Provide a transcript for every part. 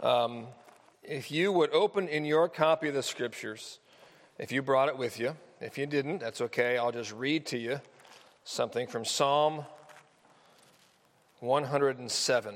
If you would open in your copy of the Scriptures, if you brought it with you. If you didn't, that's okay. I'll just read to you something from Psalm 107.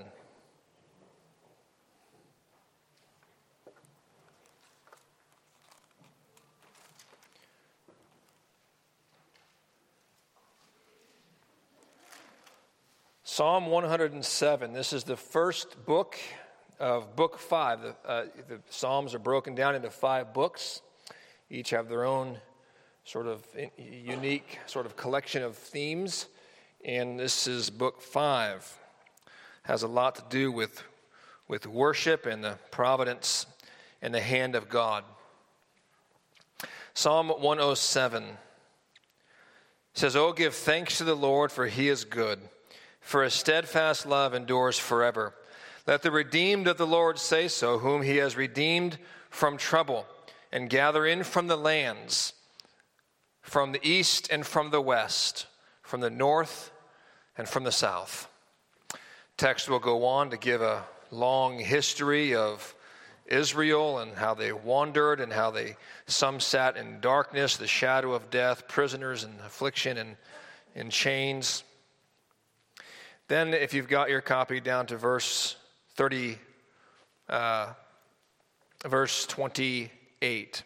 Psalm 107, this is the first book of Book 5. The Psalms are broken down into 5 books. Each have their own sort of unique sort of collection of themes. And this is Book 5. Has a lot to do with worship and the providence and the hand of God. Psalm 107 says, "Oh, give thanks to the Lord, for he is good. For his steadfast love endures forever. Let the redeemed of the Lord say so, whom he has redeemed from trouble, and gather in from the lands, from the east and from the west, from the north and from the south." Text will go on to give a long history of Israel and how they wandered and how some sat in darkness, the shadow of death, prisoners in affliction and in chains. Then, if you've got your copy down to verse 28.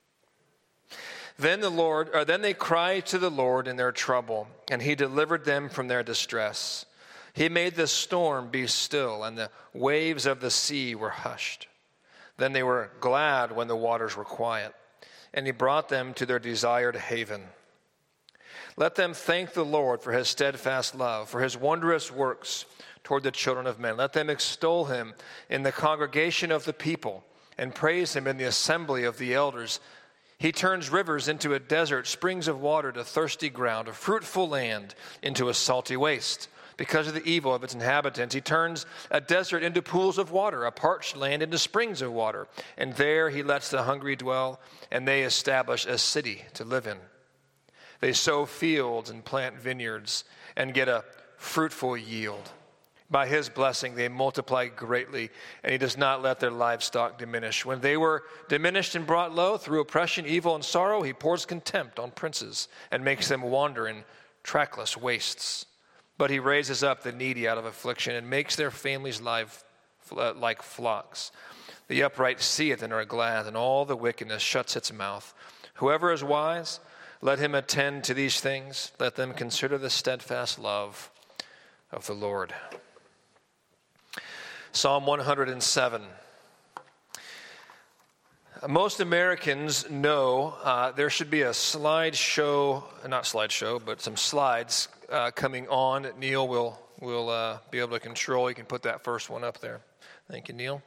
Then they cried to the Lord in their trouble, and he delivered them from their distress. He made the storm be still, and the waves of the sea were hushed. Then they were glad when the waters were quiet, and he brought them to their desired haven. Let them thank the Lord for his steadfast love, for his wondrous works toward the children of men. Let them extol him in the congregation of the people and praise him in the assembly of the elders. He turns rivers into a desert, springs of water to thirsty ground, a fruitful land into a salty waste. Because of the evil of its inhabitants, he turns a desert into pools of water, a parched land into springs of water. And there he lets the hungry dwell, and they establish a city to live in. They sow fields and plant vineyards and get a fruitful yield. By his blessing they multiply greatly, and he does not let their livestock diminish. When they were diminished and brought low through oppression, evil, and sorrow, he pours contempt on princes and makes them wander in trackless wastes. But he raises up the needy out of affliction and makes their families live like flocks. The upright see it and are glad, and all the wickedness shuts its mouth. Whoever is wise, let him attend to these things. Let them consider the steadfast love of the Lord. Psalm 107. Most Americans know there should be a some slides coming on that Neil will be able to control. You can put that first one up there. Thank you, Neil.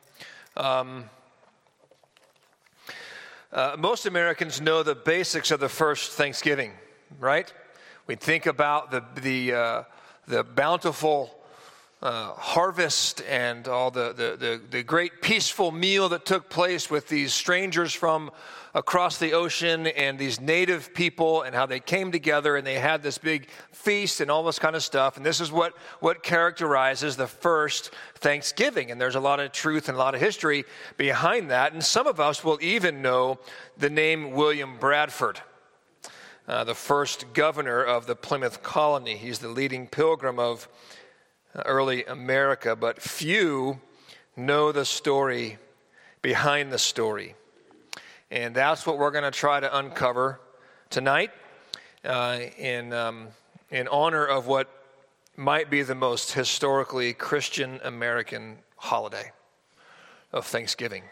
Most Americans know the basics of the first Thanksgiving, right? We think about the bountiful harvest and all the great peaceful meal that took place with these strangers from across the ocean and these native people, and how they came together and they had this big feast and all this kind of stuff. And this is what characterizes the first Thanksgiving. And there's a lot of truth and a lot of history behind that. And some of us will even know the name William Bradford, the first governor of the Plymouth colony. He's the leading pilgrim of early America, but few know the story behind the story. And that's what we're going to try to uncover tonight in honor of what might be the most historically Christian American holiday of Thanksgiving.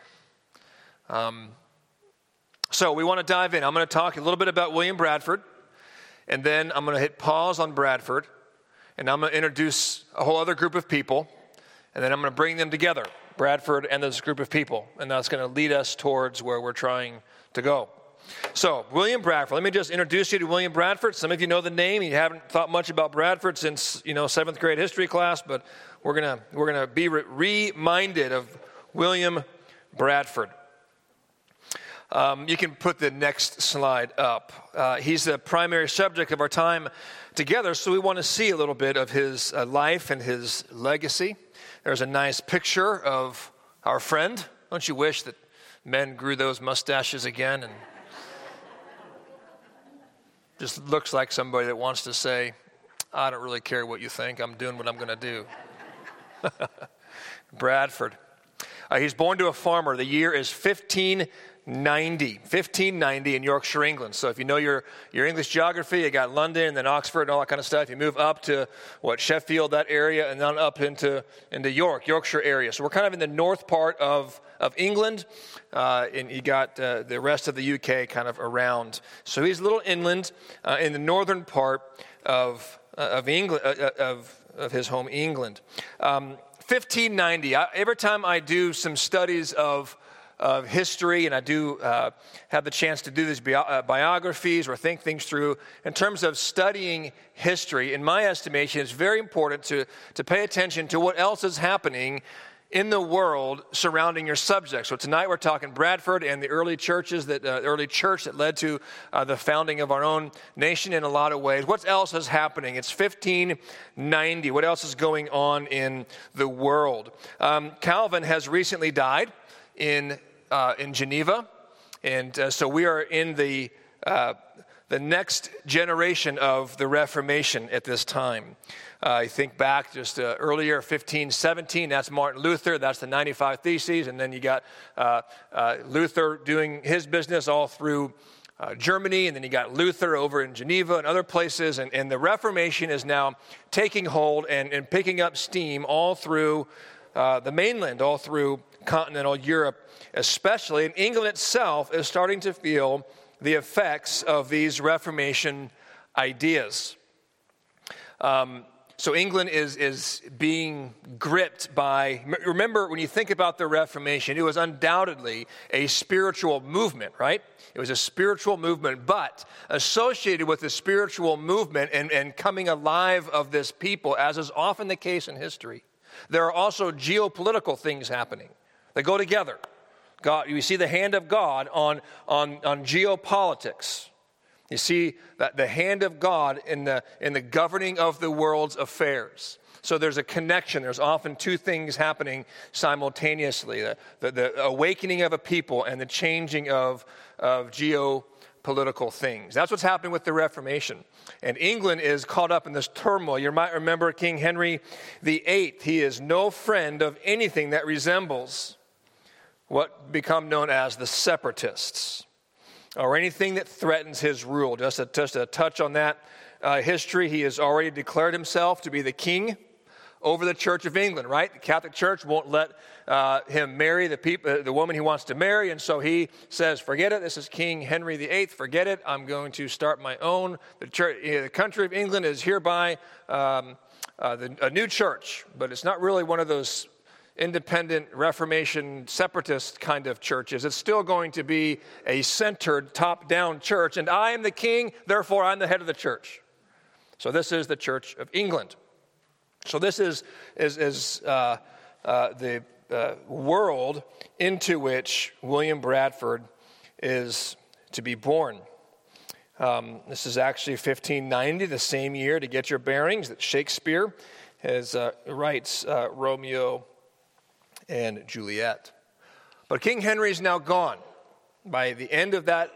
So we want to dive in. I'm going to talk a little bit about William Bradford, and then I'm going to hit pause on Bradford, and I'm going to introduce a whole other group of people, and then I'm going to bring them together, Bradford and this group of people, and that's going to lead us towards where we're trying to go. So, William Bradford. Let me just introduce you to William Bradford. Some of you know the name. You haven't thought much about Bradford since, 7th grade history class, but we're gonna be reminded of William Bradford. You can put the next slide up. He's the primary subject of our time together, so we want to see a little bit of his life and his legacy. There's a nice picture of Our friend, don't you wish that men grew those mustaches again? And just looks like somebody that wants to say, I don't really care what you think. I'm doing what I'm going to do. Bradford. He's born to a farmer. The year is 1590 in Yorkshire, England. So if you know your English geography, you got London and then Oxford and all that kind of stuff. You move up to Sheffield, that area, and then up into Yorkshire area. So we're kind of in the north part of England, and you got the rest of the UK kind of around. So he's a little inland in the northern part of England, of his home, England. 1590. Every time I do some studies of history, and I do have the chance to do these biographies or think things through, in terms of studying history, in my estimation, it's very important to pay attention to what else is happening in the world surrounding your subject. So tonight we're talking Bradford and the early churches, early church that led to the founding of our own nation in a lot of ways. What else is happening? It's 1590. What else is going on in the world? Calvin has recently died in Geneva, and so we are in the next generation of the Reformation at this time. I think back just earlier, 1517, that's Martin Luther, that's the 95 Theses, and then you got Luther doing his business all through Germany, and then you got Luther over in Geneva and other places, and the Reformation is now taking hold and picking up steam all through the mainland, all through continental Europe especially, and England itself is starting to feel the effects of these Reformation ideas. So England is being gripped by, remember when you think about the Reformation, it was undoubtedly a spiritual movement, right? It was a spiritual movement, but associated with the spiritual movement and coming alive of this people, as is often the case in history, there are also geopolitical things happening. They go together. God, you see the hand of God on geopolitics. You see that the hand of God in the governing of the world's affairs. So there's a connection. There's often two things happening simultaneously: the awakening of a people and the changing of geopolitical things. That's what's happening with the Reformation. And England is caught up in this turmoil. You might remember King Henry VIII. He is no friend of anything that resembles what become known as the separatists, or anything that threatens his rule. Just a touch on that history. He has already declared himself to be the king over the Church of England, right? The Catholic Church won't let him marry the woman he wants to marry, and so he says, forget it, this is King Henry VIII, forget it, I'm going to start my own. The country of England is hereby a new church, but it's not really one of those independent Reformation separatist kind of churches. It's still going to be a centered, top-down church, and I am the king, therefore I'm the head of the church. So this is the Church of England. So this is the world into which William Bradford is to be born. This is actually 1590, the same year, to get your bearings, that Shakespeare writes Romeo and Juliet. But King Henry is now gone. By the end of that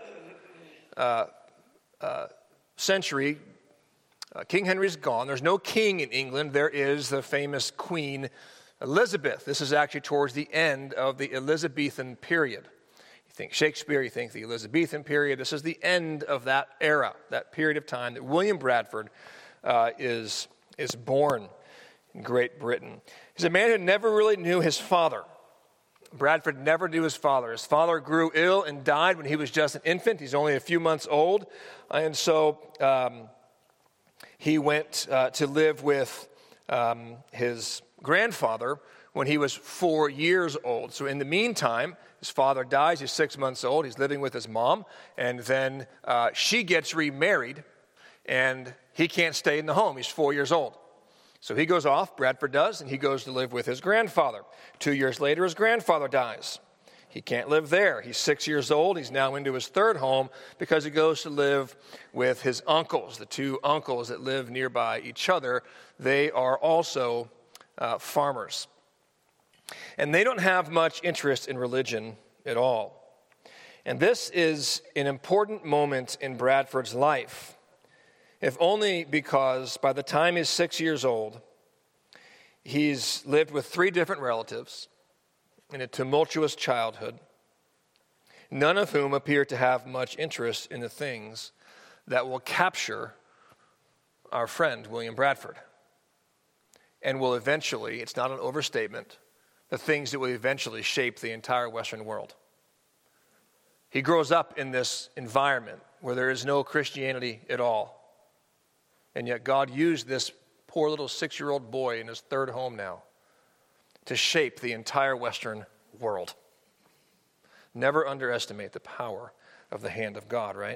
century, King Henry's gone. There's no king in England. There is the famous Queen Elizabeth. This is actually towards the end of the Elizabethan period. You think Shakespeare, you think the Elizabethan period. This is the end of that era, that period of time that William Bradford is born in Great Britain. He's a man who never really knew his father. Bradford never knew his father. His father grew ill and died when he was just an infant. He's only a few months old. And so he went to live with his grandfather when he was 4 years old. So in the meantime, his father dies. He's 6 months old. He's living with his mom. And then she gets remarried, and he can't stay in the home. He's 4 years old. So he goes off, Bradford does, and he goes to live with his grandfather. 2 years later, his grandfather dies. He can't live there. He's 6 years old. He's now into his third home because he goes to live with his uncles, the two uncles that live nearby each other. They are also farmers. And they don't have much interest in religion at all. And this is an important moment in Bradford's life, if only because by the time he's 6 years old, he's lived with 3 different relatives in a tumultuous childhood, none of whom appear to have much interest in the things that will capture our friend, William Bradford, and will eventually, it's not an overstatement, the things that will eventually shape the entire Western world. He grows up in this environment where there is no Christianity at all. And yet God used this poor little 6-year-old boy in his 3rd home now to shape the entire Western world. Never underestimate the power of the hand of God, right?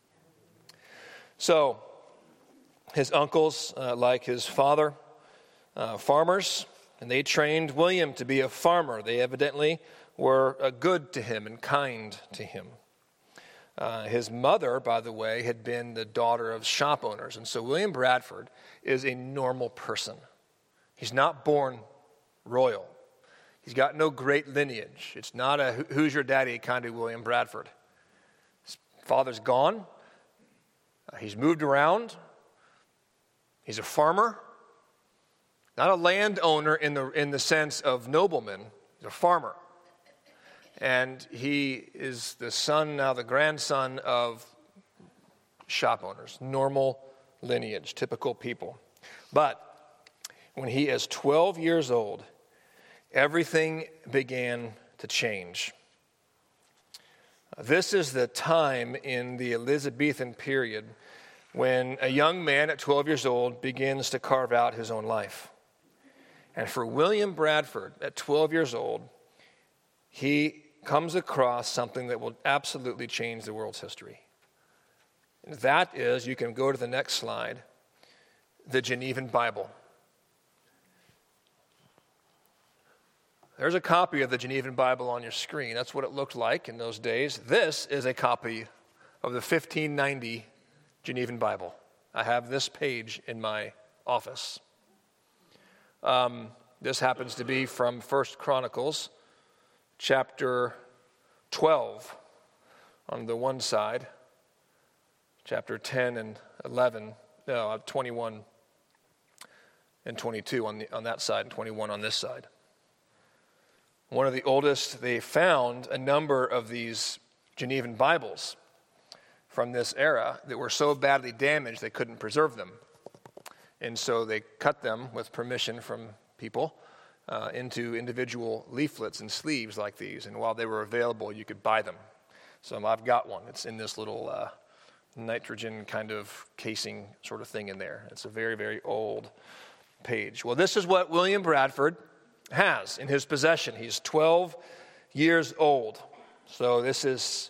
So, his uncles, like his father, farmers, and they trained William to be a farmer. They evidently were good to him and kind to him. His mother, by the way, had been the daughter of shop owners. And so William Bradford is a normal person. He's not born royal. He's got no great lineage. It's not a who's your daddy kind of William Bradford. His father's gone. He's moved around. He's a farmer. Not a landowner in the sense of nobleman. He's a farmer. And he is the son, now the grandson of shop owners, normal lineage, typical people. But when he is 12 years old, everything began to change. This is the time in the Elizabethan period when a young man at 12 years old begins to carve out his own life. And for William Bradford, at 12 years old, he comes across something that will absolutely change the world's history. And that is, you can go to the next slide, the Genevan Bible. There's a copy of the Genevan Bible on your screen. That's what it looked like in those days. This is a copy of the 1590 Genevan Bible. I have this page in my office. This happens to be from 1 Chronicles, chapter 12 on the one side, chapter 10 and 21 and 22 on that side, and 21 on this side. One of the oldest, they found a number of these Genevan Bibles from this era that were so badly damaged they couldn't preserve them. And so they cut them with permission from people into individual leaflets and sleeves like these. And while they were available, you could buy them. So I've got one. It's in this little nitrogen kind of casing sort of thing in there. It's a very, very old page. Well, this is what William Bradford has in his possession. He's 12 years old. So this is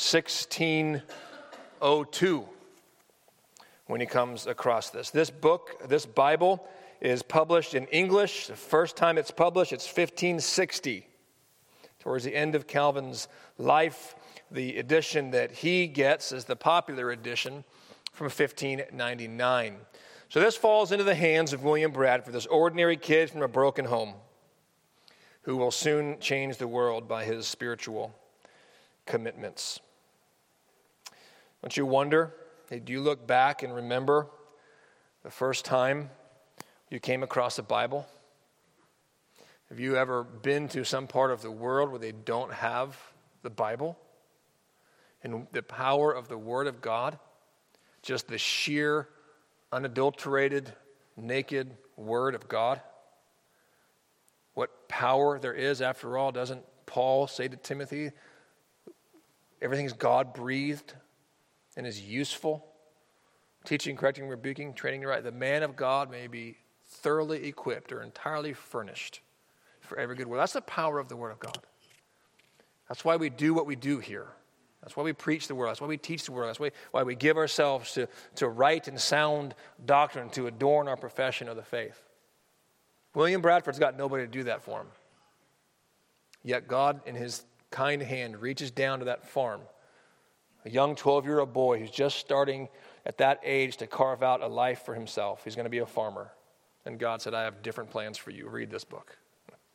1602 when he comes across this. This book, this Bible, is published in English. The first time it's published, it's 1560. Towards the end of Calvin's life, the edition that he gets is the popular edition from 1599. So this falls into the hands of William Bradford, this ordinary kid from a broken home who will soon change the world by his spiritual commitments. Don't you wonder, do you look back and remember the first time you came across a Bible? Have you ever been to some part of the world where they don't have the Bible? And the power of the Word of God, just the sheer, unadulterated, naked Word of God. What power there is, after all, doesn't Paul say to Timothy, everything's God-breathed and is useful, teaching, correcting, rebuking, training you right. The man of God may be thoroughly equipped or entirely furnished for every good work. That's the power of the Word of God. That's why we do what we do here. That's why we preach the Word. That's why we teach the Word. That's why we give ourselves to right and sound doctrine to adorn our profession of the faith. William Bradford's got nobody to do that for him. Yet God, in his kind hand, reaches down to that farm. A young 12-year-old boy who's just starting at that age to carve out a life for himself. He's going to be a farmer. And God said, I have different plans for you. Read this book.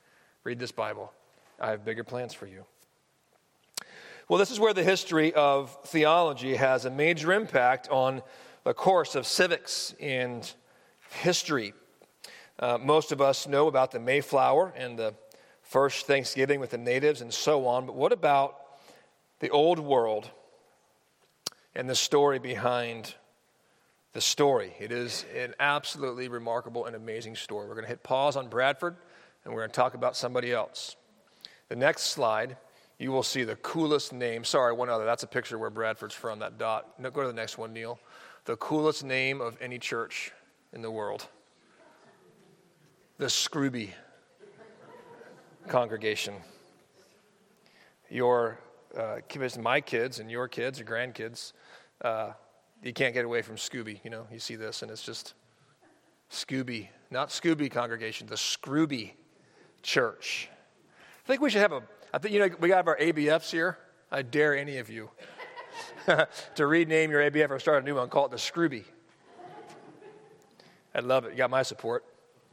Read this Bible. I have bigger plans for you. Well, this is where the history of theology has a major impact on the course of civics and history. Most of us know about the Mayflower and the first Thanksgiving with the natives and so on, but what about the old world and the story behind the story? It is an absolutely remarkable and amazing story. We're going to hit pause on Bradford, and we're going to talk about somebody else. The next slide, you will see the coolest name. Sorry, one other. That's a picture where Bradford's from, that dot. No, go to the next one, Neil. The coolest name of any church in the world. The Scrooby congregation. Your kids, my kids and your kids or grandkids, you can't get away from Scooby. You know, you see this and it's just Scooby, not Scooby congregation, the Scrooby church. I think we should have we got our ABFs here. I dare any of you to rename your ABF or start a new one, call it the Scrooby. I'd love it. You got my support.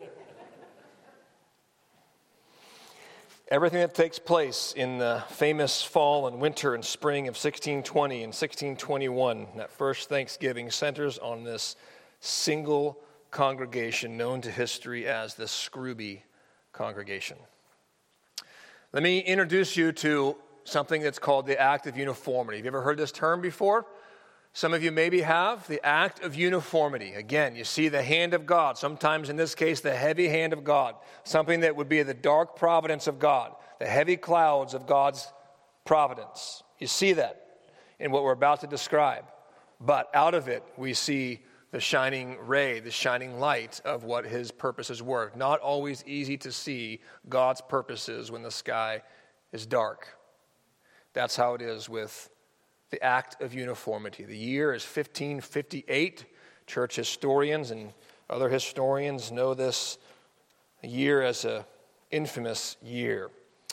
Everything that takes place in the famous fall and winter and spring of 1620 and 1621, that first Thanksgiving, centers on this single congregation known to history as the Scrooby congregation. Let me introduce you to something that's called the Act of Uniformity. Have you ever heard this term before? Some of you maybe have. The Act of Uniformity. Again, you see the hand of God. Sometimes in this case, the heavy hand of God. Something that would be the dark providence of God. The heavy clouds of God's providence. You see that in what we're about to describe. But out of it, we see the shining ray, the shining light of what his purposes were. Not always easy to see God's purposes when the sky is dark. That's how it is with the Act of Uniformity. The year is 1558. Church historians and other historians know this year as an infamous year.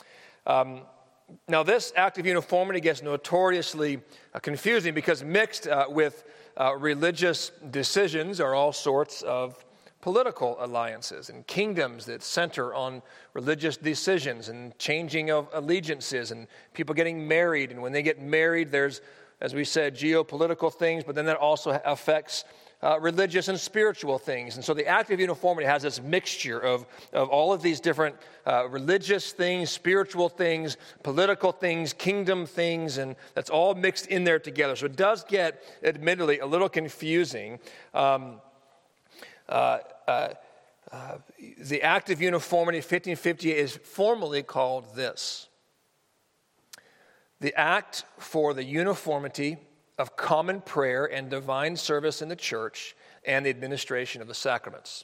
Now, this Act of Uniformity gets notoriously confusing because mixed with religious decisions are all sorts of political alliances and kingdoms that center on religious decisions and changing of allegiances and people getting married. And when they get married, there's, as we said, geopolitical things, but then that also affects religious and spiritual things. And so the Act of Uniformity has this mixture of all of these different religious things, spiritual things, political things, kingdom things, and that's all mixed in there together. So it does get, admittedly, a little confusing. The Act of Uniformity, 1558, is formally called this: the Act for the Uniformity of Common Prayer and Divine Service in the Church and the Administration of the Sacraments.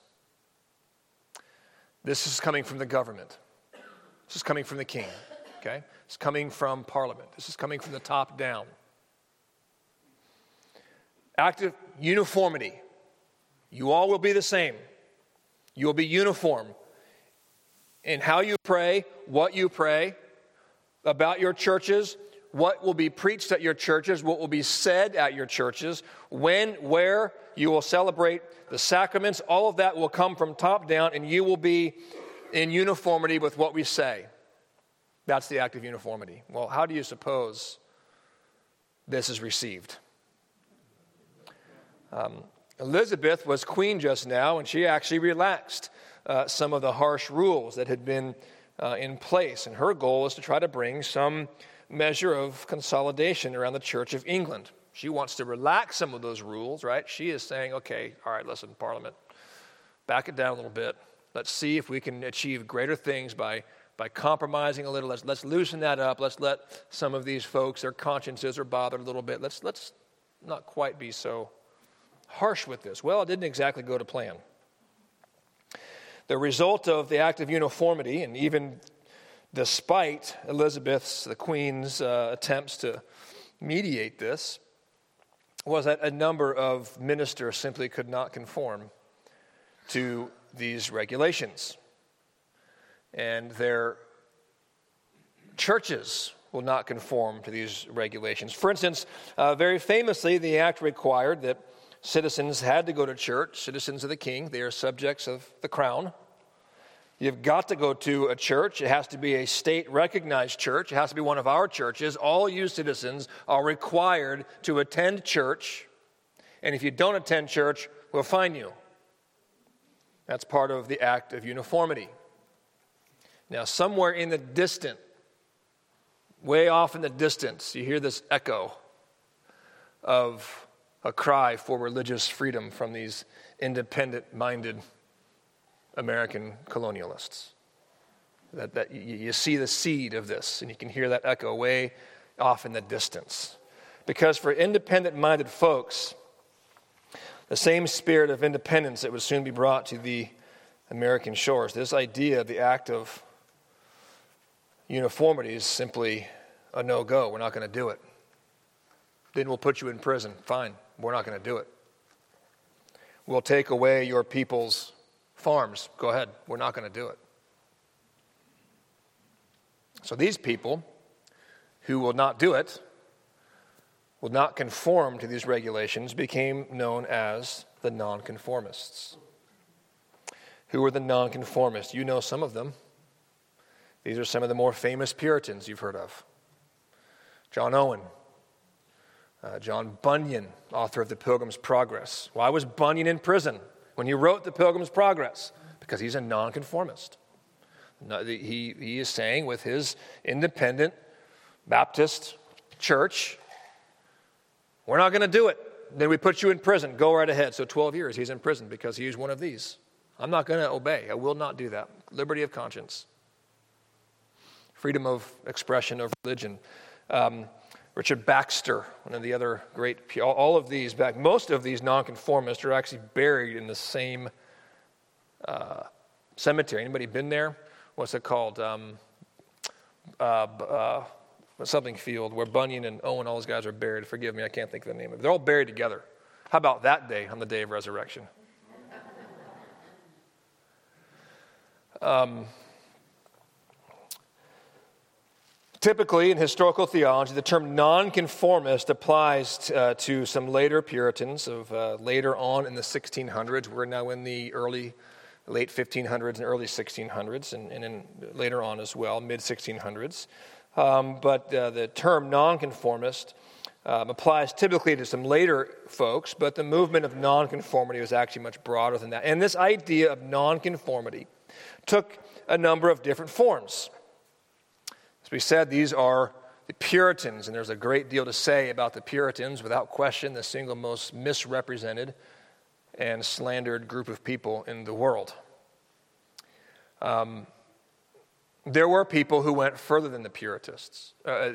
This is coming from the government. This is coming from the king, okay? It's coming from Parliament. This is coming from the top down. Act of Uniformity. You all will be the same. You will be uniform in how you pray, what you pray, about your churches, what will be preached at your churches, what will be said at your churches, when, where you will celebrate the sacraments. All of that will come from top down, and you will be in uniformity with what we say. That's the Act of Uniformity. Well, how do you suppose this is received? Elizabeth was queen just now, and she actually relaxed some of the harsh rules that had been in place. And her goal is to try to bring some measure of consolidation around the Church of England. She wants to relax some of those rules, right? She is saying, okay, all right, listen, Parliament, back it down a little bit. Let's see if we can achieve greater things by compromising a little. Let's loosen that up. Let's let some of these folks, their consciences are bothered a little bit. Let's not quite be so harsh with this. Well, it didn't exactly go to plan. The result of the Act of Uniformity, and even despite Elizabeth's, the Queen's, attempts to mediate this, was that a number of ministers simply could not conform to these regulations. And their churches will not conform to these regulations. For instance, very famously, the act required that citizens had to go to church, citizens of the king. They are subjects of the crown. You've got to go to a church. It has to be a state-recognized church. It has to be one of our churches. All you citizens are required to attend church. And if you don't attend church, we'll fine you. That's part of the act of uniformity. Now, somewhere in the distant, way off in the distance, you hear this echo of a cry for religious freedom from these independent-minded American colonialists. That you see the seed of this, and you can hear that echo way off in the distance. Because for independent-minded folks, the same spirit of independence that would soon be brought to the American shores, this idea of the act of uniformity is simply a no-go. We're not going to do it. Then we'll put you in prison. Fine, we're not going to do it. We'll take away your people's farms. Go ahead, we're not going to do it. So these people who will not do it, will not conform to these regulations, became known as the nonconformists. Who were the nonconformists? You know some of them. These are some of the more famous Puritans you've heard of. John Owen, John Bunyan, author of The Pilgrim's Progress. Why was Bunyan in prison when he wrote The Pilgrim's Progress? Because he's a nonconformist. He is saying with his independent Baptist church, we're not going to do it. Then we put you in prison. Go right ahead. So 12 years he's in prison because he's one of these. I'm not going to obey. I will not do that. Liberty of conscience. Freedom of expression of religion. Richard Baxter, one of the other great, all of these, most of these nonconformists are actually buried in the same cemetery. Anybody been there? What's it called? Something field where Bunyan and Owen, all those guys are buried. Forgive me, I can't think of the name of it. They're all buried together. How about that day, on the day of resurrection? Typically, in historical theology, the term nonconformist applies to some later Puritans of later on in the 1600s. We're now in the late 1500s and early 1600s, and in later on as well, mid-1600s. But the term nonconformist applies typically to some later folks, but the movement of nonconformity was actually much broader than that. And this idea of nonconformity took a number of different forms. As we said, these are the Puritans, and there's a great deal to say about the Puritans, without question, the single most misrepresented and slandered group of people in the world. There were people who went further than the Puritans.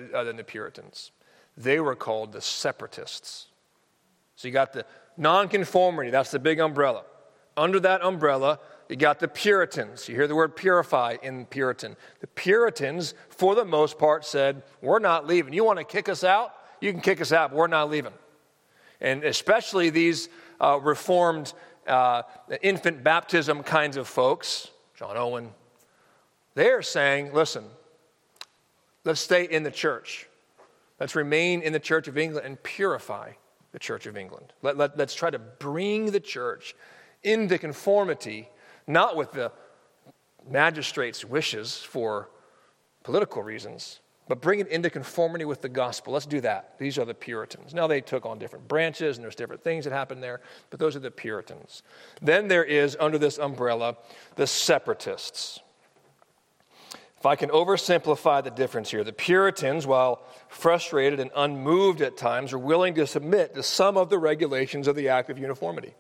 They were called the separatists. So you got the nonconformity, that's the big umbrella. Under that umbrella, you got the Puritans. You hear the word purify in Puritan. The Puritans, for the most part, said, we're not leaving. You want to kick us out? You can kick us out, but we're not leaving. And especially these Reformed infant baptism kinds of folks, John Owen, they're saying, listen, let's stay in the church. Let's remain in the Church of England and purify the Church of England. Let's try to bring the church into conformity, not with the magistrate's wishes for political reasons, but bring it into conformity with the gospel. Let's do that. These are the Puritans. Now they took on different branches, and there's different things that happened there, but those are the Puritans. Then there is, under this umbrella, the separatists. If I can oversimplify the difference here, the Puritans, while frustrated and unmoved at times, are willing to submit to some of the regulations of the Act of Uniformity,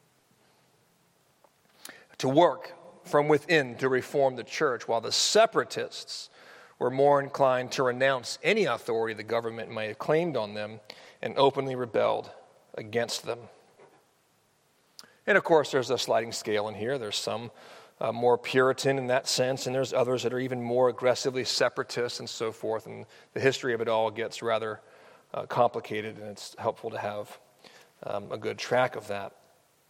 to work from within to reform the church, while the separatists were more inclined to renounce any authority the government might have claimed on them and openly rebelled against them. And of course, there's a sliding scale in here. There's some more Puritan in that sense, and there's others that are even more aggressively separatist and so forth. And the history of it all gets rather complicated, and it's helpful to have a good track of that.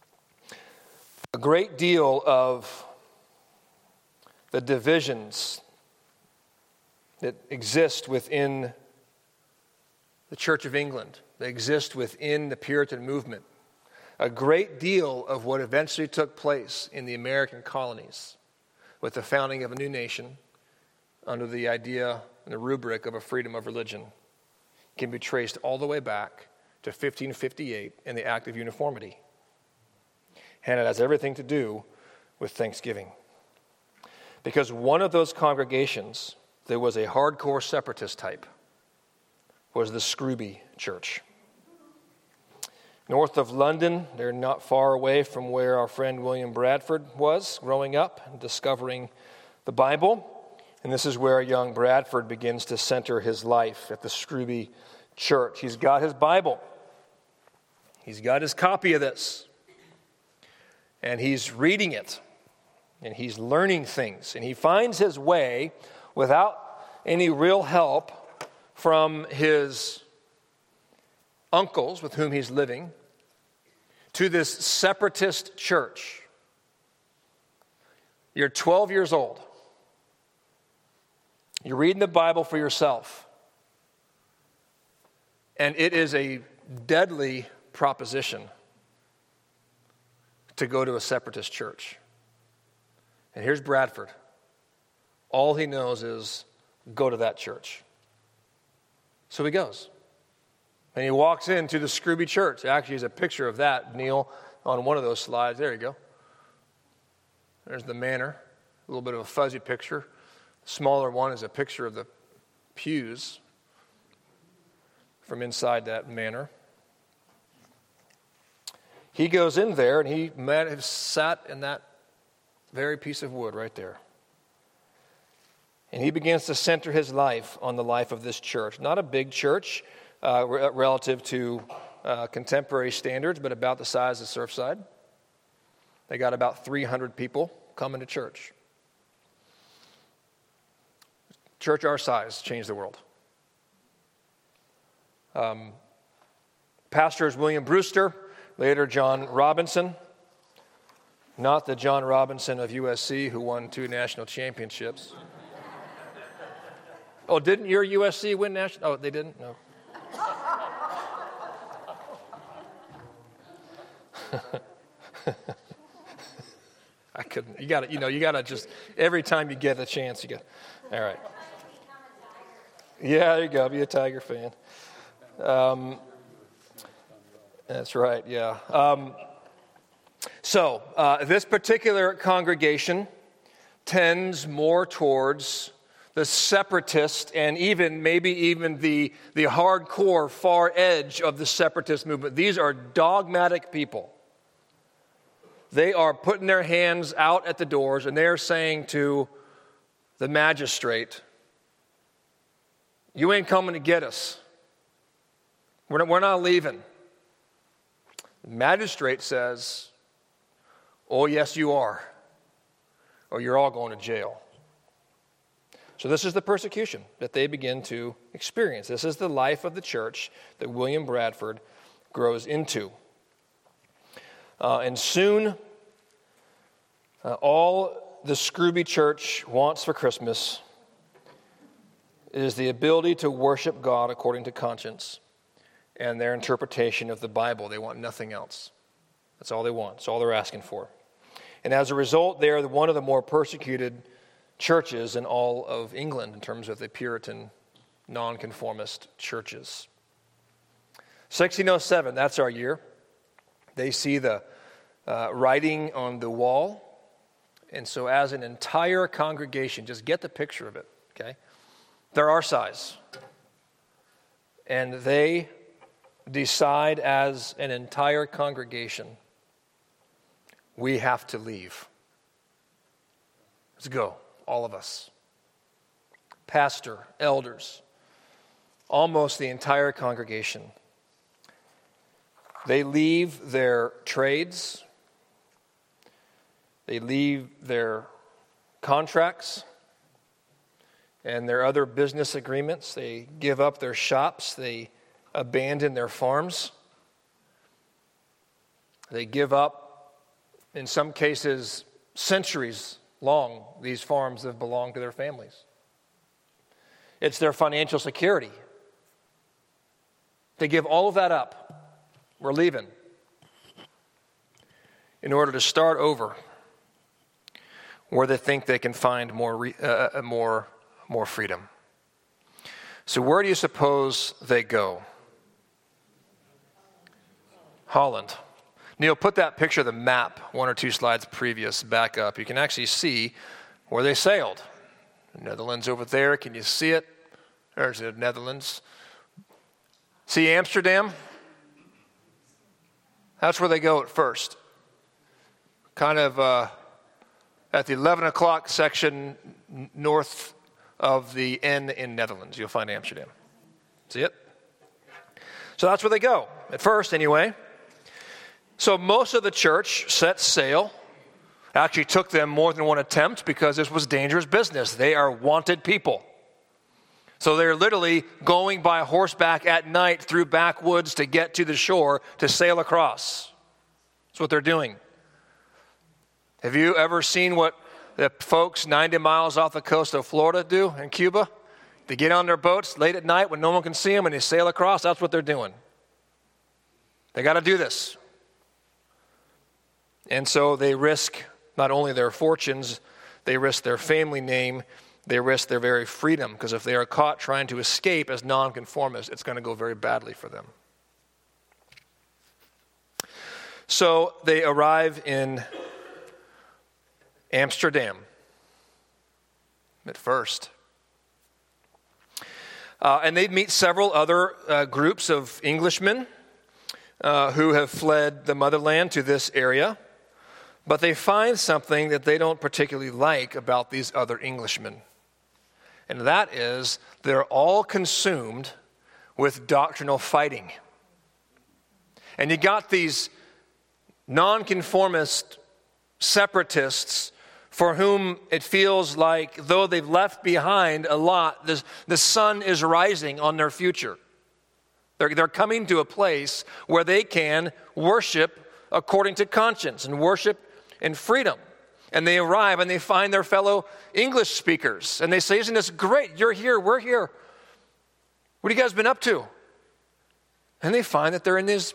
A great deal of the divisions that exist within the Church of England, that exist within the Puritan movement, a great deal of what eventually took place in the American colonies with the founding of a new nation under the idea and the rubric of a freedom of religion can be traced all the way back to 1558 in the Act of Uniformity. And it has everything to do with Thanksgiving. Because one of those congregations that was a hardcore separatist type was the Scrooby Church. North of London, they're not far away from where our friend William Bradford was growing up and discovering the Bible. And this is where young Bradford begins to center his life at the Scrooby Church. He's got his Bible. He's got his copy of this. And he's reading it. And he's learning things. And he finds his way without any real help from his uncles with whom he's living to this separatist church. You're 12 years old. You're reading the Bible for yourself. And it is a deadly proposition to go to a separatist church. And here's Bradford. All he knows is go to that church. So he goes. And he walks into the Scrooby Church. Actually, there's a picture of that, Neil, on one of those slides. There you go. There's the manor. A little bit of a fuzzy picture. The smaller one is a picture of the pews from inside that manor. He goes in there, and he might have sat in that very piece of wood right there. And he begins to center his life on the life of this church. Not a big church relative to contemporary standards, but about the size of Surfside. They got about 300 people coming to church. Church our size changed the world. Pastor is William Brewster, later John Robinson. Not the John Robinson of USC who won 2 national championships. Oh, didn't your USC win national? Oh, they didn't? No. I couldn't. You got to just, every time you get a chance, you get, all right. Yeah, there you go. Be a Tiger fan. That's right, yeah. So this particular congregation tends more towards the separatist and maybe even the hardcore far edge of the separatist movement. These are dogmatic people. They are putting their hands out at the doors and they're saying to the magistrate, "You ain't coming to get us. We're not leaving." The magistrate says, "Oh, yes, you are, or you're all going to jail." So this is the persecution that they begin to experience. This is the life of the church that William Bradford grows into. And soon, all the Scrooby Church wants for Christmas is the ability to worship God according to conscience and their interpretation of the Bible. They want nothing else. That's all they want. That's all they're asking for. And as a result, they are one of the more persecuted churches in all of England in terms of the Puritan nonconformist churches. 1607, that's our year. They see the writing on the wall. And so as an entire congregation, just get the picture of it, okay? They're our size. And they decide as an entire congregation, we have to leave. Let's go, all of us. Pastor, elders, almost the entire congregation. They leave their trades. They leave their contracts and their other business agreements. They give up their shops. They abandon their farms. They give up, in some cases, centuries long, these farms have belonged to their families. It's their financial security. They give all of that up. We're leaving in order to start over where they think they can find more freedom. So where do you suppose they go? Holland. Neil, put that picture of the map, 1 or 2 slides previous, back up. You can actually see where they sailed. The Netherlands over there, can you see it? There's the Netherlands. See Amsterdam? That's where they go at first. Kind of at the 11 o'clock section north of the N in Netherlands, you'll find Amsterdam. See it? So that's where they go, at first anyway. So most of the church set sail. Actually took them more than one attempt because this was dangerous business. They are wanted people. So they're literally going by horseback at night through backwoods to get to the shore to sail across. That's what they're doing. Have you ever seen what the folks 90 miles off the coast of Florida do in Cuba? They get on their boats late at night when no one can see them and they sail across. That's what they're doing. They got to do this. And so they risk not only their fortunes, they risk their family name, they risk their very freedom, because if they are caught trying to escape as nonconformists, it's going to go very badly for them. So they arrive in Amsterdam at first. And they meet several other groups of Englishmen who have fled the motherland to this area. But they find something that they don't particularly like about these other Englishmen. And that is, they're all consumed with doctrinal fighting. And you got these nonconformist separatists for whom it feels like, though they've left behind a lot, the sun is rising on their future. They're coming to a place where they can worship according to conscience and worship in freedom. And they arrive and they find their fellow English speakers. And they say, isn't this great? You're here, we're here. What have you guys been up to? And they find that they're in these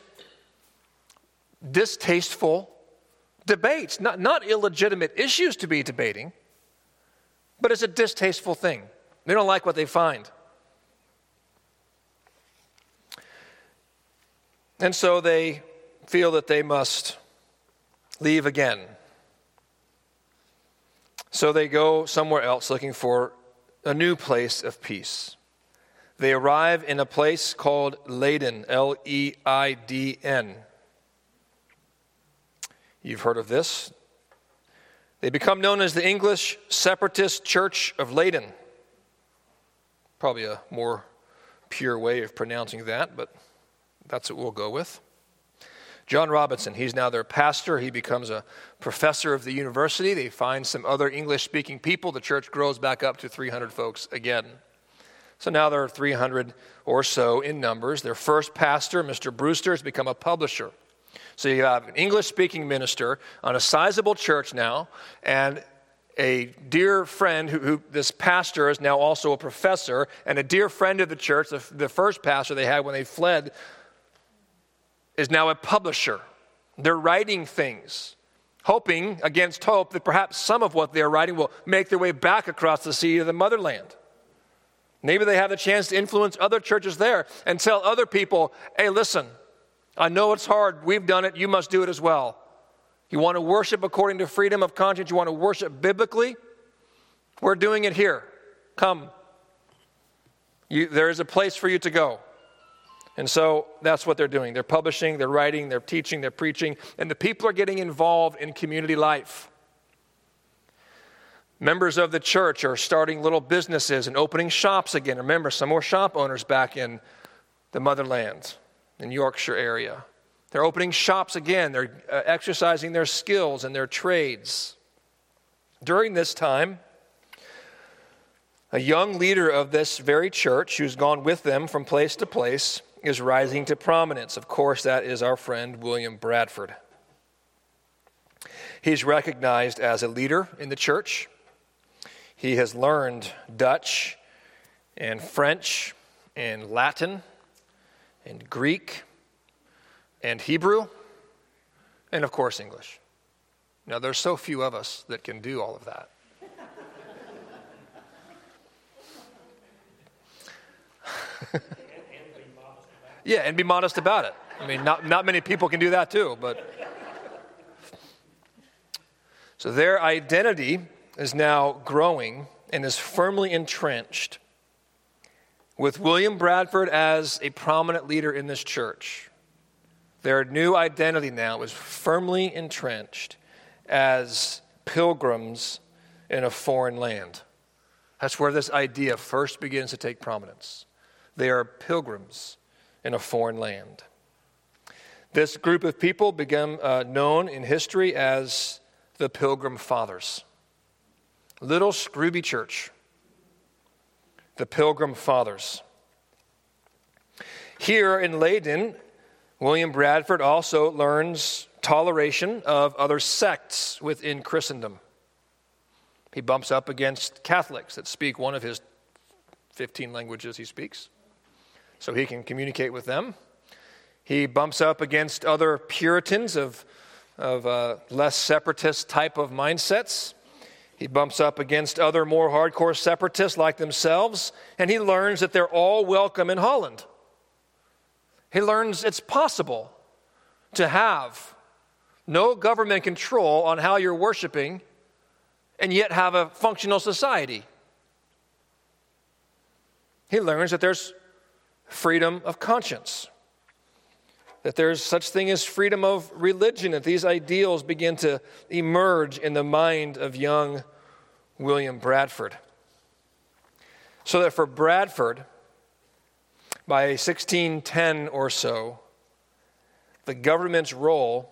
distasteful debates. Not illegitimate issues to be debating, but it's a distasteful thing. They don't like what they find. And so they feel that they must leave again. So they go somewhere else looking for a new place of peace. They arrive in a place called Leiden, Leidn. You've heard of this. They become known as the English Separatist Church of Leiden. Probably a more pure way of pronouncing that, but that's what we'll go with. John Robinson, he's now their pastor. He becomes a professor of the university. They find some other English-speaking people. The church grows back up to 300 folks again. So now there are 300 or so in numbers. Their first pastor, Mr. Brewster, has become a publisher. So you have an English-speaking minister on a sizable church now, and a dear friend who this pastor is now also a professor, and a dear friend of the church, the first pastor they had when they fled, is now a publisher. They're writing things, hoping against hope that perhaps some of what they're writing will make their way back across the sea to the motherland. Maybe they have the chance to influence other churches there and tell other people, hey, listen, I know it's hard. We've done it. You must do it as well. You want to worship according to freedom of conscience? You want to worship biblically? We're doing it here. Come. There is a place for you to go. And so that's what they're doing. They're publishing, they're writing, they're teaching, they're preaching, and the people are getting involved in community life. Members of the church are starting little businesses and opening shops again. Remember, some more shop owners back in the motherland, in Yorkshire area. They're opening shops again. They're exercising their skills and their trades. During this time, a young leader of this very church who's gone with them from place to place is rising to prominence. Of course, that is our friend William Bradford. He's recognized as a leader in the church. He has learned Dutch and French and Latin and Greek and Hebrew and, of course, English. Now, there's so few of us that can do all of that. Yeah, and be modest about it. I mean, not many people can do that too, but... So their identity is now growing and is firmly entrenched with William Bradford as a prominent leader in this church. Their new identity now is firmly entrenched as pilgrims in a foreign land. That's where this idea first begins to take prominence. They are pilgrims in a foreign land. This group of people became known in history as the Pilgrim Fathers. Little Scrooby Church. The Pilgrim Fathers. Here in Leyden, William Bradford also learns toleration of other sects within Christendom. He bumps up against Catholics that speak one of his 15 languages he speaks, so he can communicate with them. He bumps up against other Puritans of less separatist type of mindsets. He bumps up against other more hardcore separatists like themselves, and he learns that they're all welcome in Holland. He learns it's possible to have no government control on how you're worshiping and yet have a functional society. He learns that there's freedom of conscience, that there's such thing as freedom of religion, that these ideals begin to emerge in the mind of young William Bradford. So that for Bradford, by 1610 or so, the government's role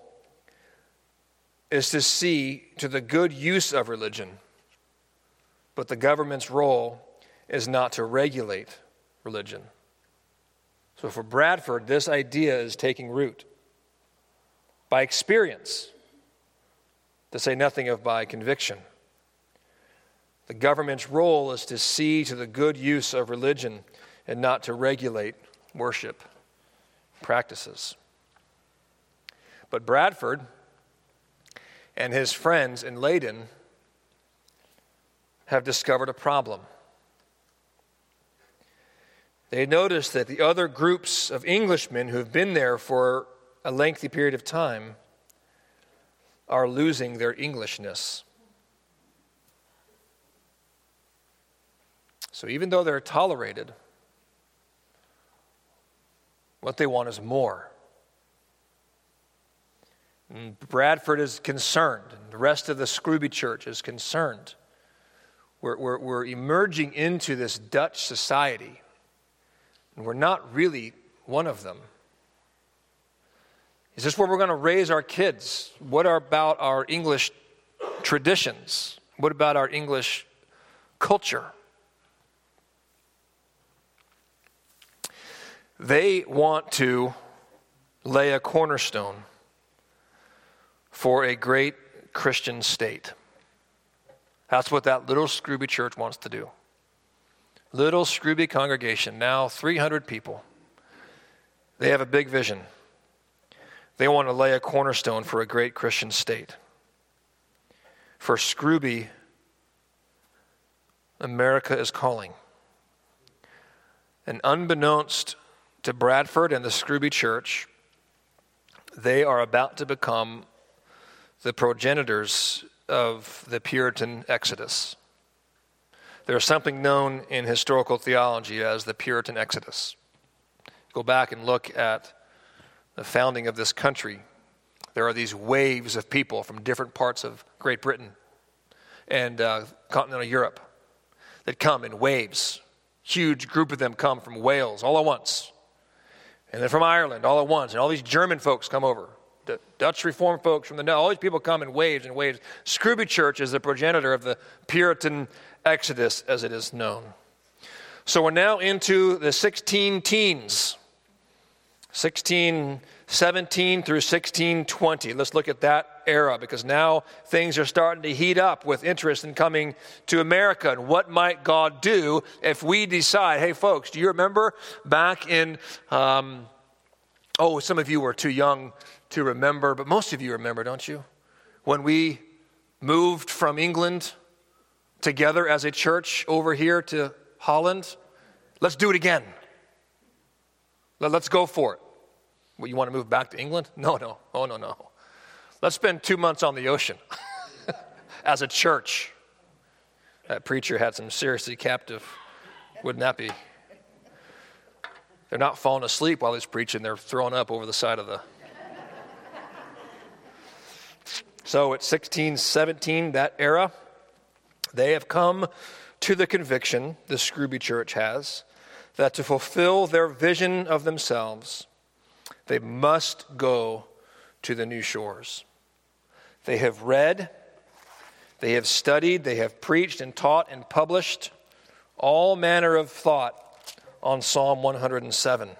is to see to the good use of religion, but the government's role is not to regulate religion. So for Bradford, this idea is taking root by experience, to say nothing of by conviction. The government's role is to see to the good use of religion and not to regulate worship practices. But Bradford and his friends in Leyden have discovered a problem. They noticed that the other groups of Englishmen who have been there for a lengthy period of time are losing their Englishness. So even though they're tolerated, what they want is more. And Bradford is concerned, and the rest of the Scrooby Church is concerned. We're emerging into this Dutch society, and we're not really one of them. Is this where we're going to raise our kids? What about our English traditions? What about our English culture? They want to lay a cornerstone for a great Christian state. That's what that little Scrooby church wants to do. Little Scrooby congregation, now 300 people. They have a big vision. They want to lay a cornerstone for a great Christian state. For Scrooby, America is calling. And unbeknownst to Bradford and the Scrooby church, they are about to become the progenitors of the Puritan Exodus. There's something known in historical theology as the Puritan Exodus. Go back and look at the founding of this country. There are these waves of people from different parts of Great Britain and continental Europe that come in waves. Huge group of them come from Wales all at once. And then from Ireland all at once. And all these German folks come over. The Dutch Reformed folks from the north. All these people come in waves and waves. Scrooby Church is the progenitor of the Puritan Exodus, as it is known. So we're now into the 16 teens. 1617 through 1620. Let's look at that era, because now things are starting to heat up with interest in coming to America. And what might God do if we decide, hey folks, do you remember back in, some of you were too young to remember, but most of you remember, don't you? when we moved from England together as a church over here to Holland? Let's do it again. Let's go for it. Well, you want to move back to England? No. Oh, no. Let's spend 2 months on the ocean as a church. That preacher had some seriously captive. Wouldn't that be? They're not falling asleep while he's preaching. They're throwing up over the side of the... So at 1617, that era, they have come to the conviction, the Scrooby Church has, that to fulfill their vision of themselves, they must go to the new shores. They have read, they have studied, they have preached and taught and published all manner of thought on Psalm 107.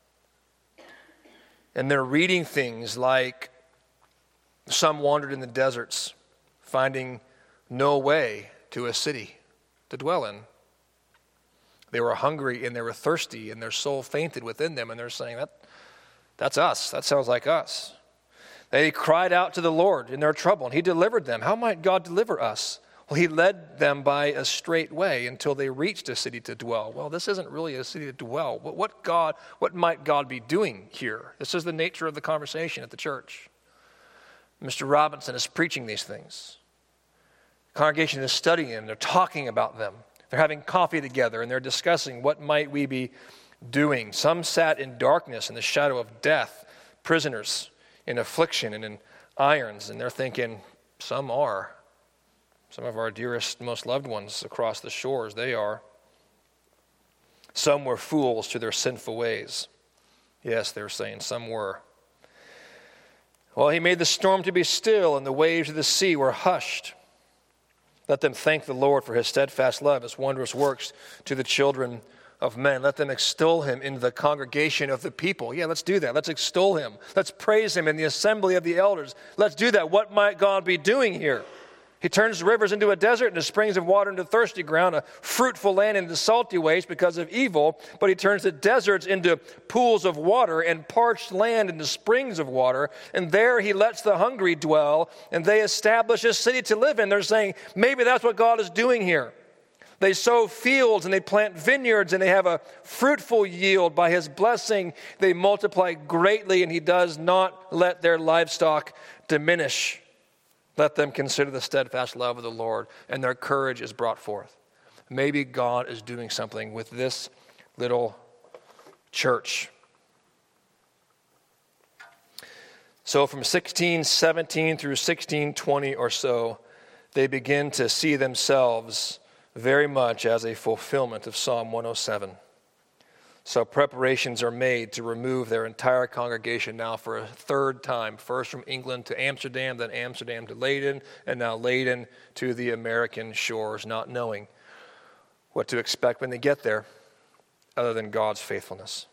And they're reading things like, some wandered in the deserts, finding no way to a city to dwell in. They were hungry and they were thirsty and their soul fainted within them, and they're saying, that's us. That sounds like us. They cried out to the Lord in their trouble, and He delivered them. How might God deliver us? Well, He led them by a straight way until they reached a city to dwell. Well, this isn't really a city to dwell. What might God be doing here? This is the nature of the conversation at the church. Mr. Robinson is preaching these things. The congregation is studying them. They're talking about them. They're having coffee together, and they're discussing what might we be doing. Some sat in darkness in the shadow of death, prisoners in affliction and in irons, and they're thinking, some are. Some of our dearest, most loved ones across the shores, they are. Some were fools to their sinful ways. Yes, they're saying some were. Well, He made the storm to be still, and the waves of the sea were hushed. Let them thank the Lord for His steadfast love, His wondrous works to the children of men. Let them extol Him in the congregation of the people. Yeah, let's do that. Let's extol Him. Let's praise Him in the assembly of the elders. Let's do that. What might God be doing here? He turns the rivers into a desert and the springs of water into thirsty ground, a fruitful land into salty waste because of evil. But He turns the deserts into pools of water and parched land into springs of water. And there He lets the hungry dwell, and they establish a city to live in. They're saying, maybe that's what God is doing here. They sow fields and they plant vineyards and they have a fruitful yield. By His blessing, they multiply greatly, and He does not let their livestock diminish. Let them consider the steadfast love of the Lord, and their courage is brought forth. Maybe God is doing something with this little church. So from 1617 through 1620 or so, they begin to see themselves very much as a fulfillment of Psalm 107. So preparations are made to remove their entire congregation now for a third time, first from England to Amsterdam, then Amsterdam to Leiden, and now Leiden to the American shores, not knowing what to expect when they get there other than God's faithfulness.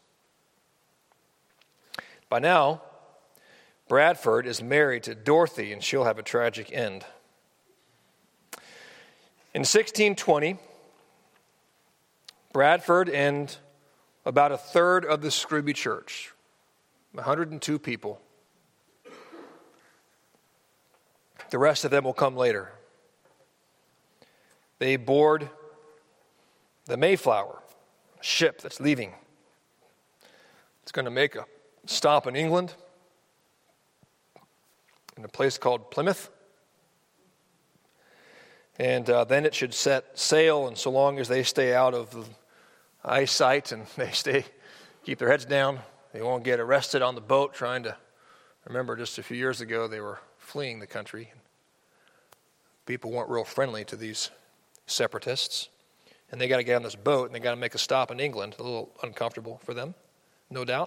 By now, Bradford is married to Dorothy, and she'll have a tragic end. In 1620, Bradford and about a third of the Scrooby Church, 102 people. The rest of them will come later. They board the Mayflower, a ship that's leaving. It's going to make a stop in England, in a place called Plymouth. And then it should set sail, and so long as they stay out of the eyesight and they keep their heads down, they won't get arrested on the boat trying to, remember just a few years ago they were fleeing the country. People weren't real friendly to these separatists, and they got to get on this boat and they got to make a stop in England. A little uncomfortable for them, no doubt.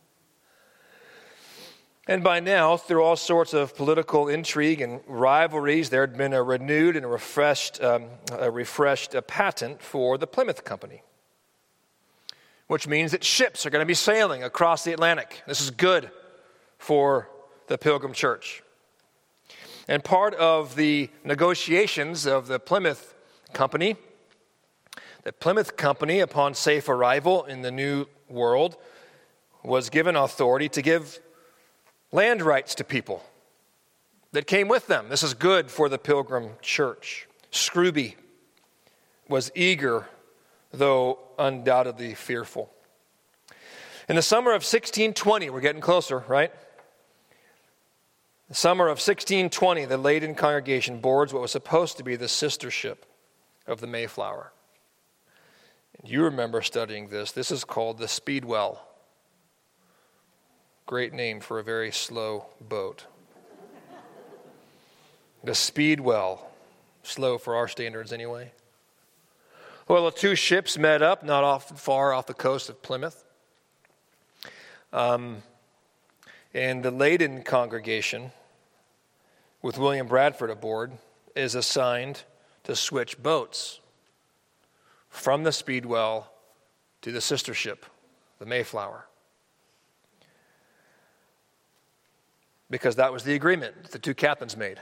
And by now, through all sorts of political intrigue and rivalries, there had been a renewed and a refreshed patent for the Plymouth Company, which means that ships are going to be sailing across the Atlantic. This is good for the Pilgrim Church. And part of the negotiations of the Plymouth Company, upon safe arrival in the New World, was given authority to give land rights to people. that came with them. This is good for the Pilgrim Church. Scrooby was eager, though undoubtedly fearful. In the summer of 1620, we're getting closer, right? The summer of 1620, the Leyden congregation boards what was supposed to be the sister ship of the Mayflower. And you remember studying this. This is called the Speedwell. Great name for a very slow boat. The Speedwell. Slow for our standards anyway. Well, the two ships met up not far off the coast of Plymouth. And the Leyden congregation, with William Bradford aboard, is assigned to switch boats from the Speedwell to the sister ship, the Mayflower. Because that was the agreement the two captains made.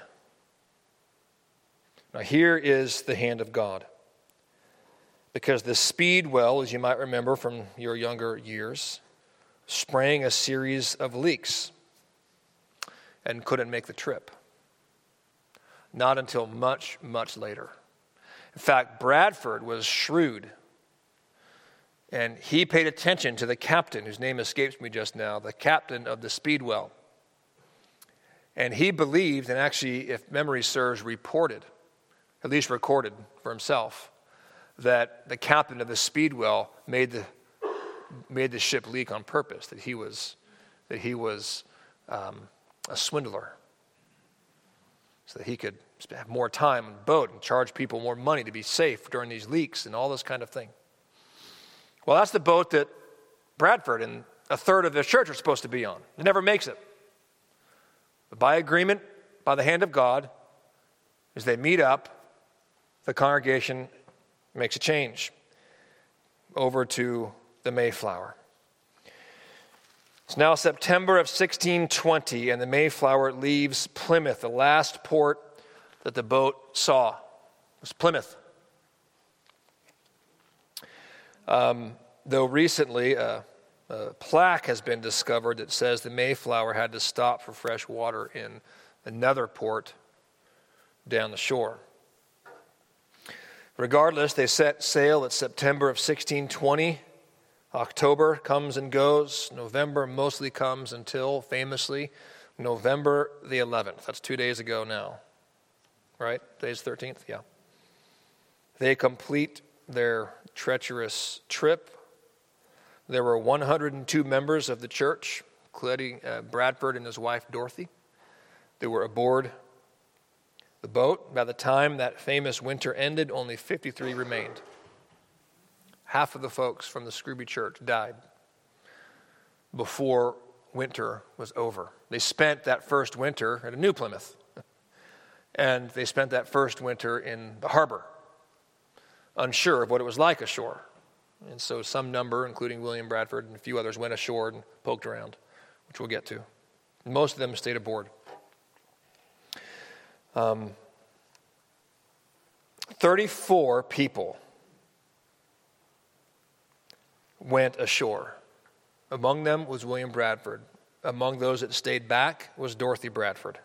Now here is the hand of God. Because the Speedwell, as you might remember from your younger years, sprang a series of leaks and couldn't make the trip. Not until much, much later. In fact, Bradford was shrewd, and he paid attention to the captain, whose name escapes me just now, the captain of the Speedwell. And he believed, and actually, if memory serves, reported, at least recorded for himself, that the captain of the Speedwell made the ship leak on purpose, that he was a swindler, so that he could have more time on the boat and charge people more money to be safe during these leaks and all this kind of thing. Well, that's the boat that Bradford and a third of the church are supposed to be on. It never makes it. But by agreement, by the hand of God, as they meet up, the congregation makes a change over to the Mayflower. It's now September of 1620, and the Mayflower leaves Plymouth. The last port that the boat saw was Plymouth. Though recently a plaque has been discovered that says the Mayflower had to stop for fresh water in another port down the shore. Regardless, they set sail at September of 1620. October comes and goes. November mostly comes until, famously, November the 11th. That's 2 days ago now. Right? Today's 13th? Yeah. They complete their treacherous trip. There were 102 members of the church, including Bradford and his wife Dorothy. They were aboard the boat. By the time that famous winter ended, only 53 remained. Half of the folks from the Scrooby Church died before winter was over. They spent that first winter at a New Plymouth. And they spent that first winter in the harbor, unsure of what it was like ashore. And so some number, including William Bradford and a few others, went ashore and poked around, which we'll get to. Most of them stayed aboard. 34 people went ashore. Among them was William Bradford. Among those that stayed back was Dorothy Bradford.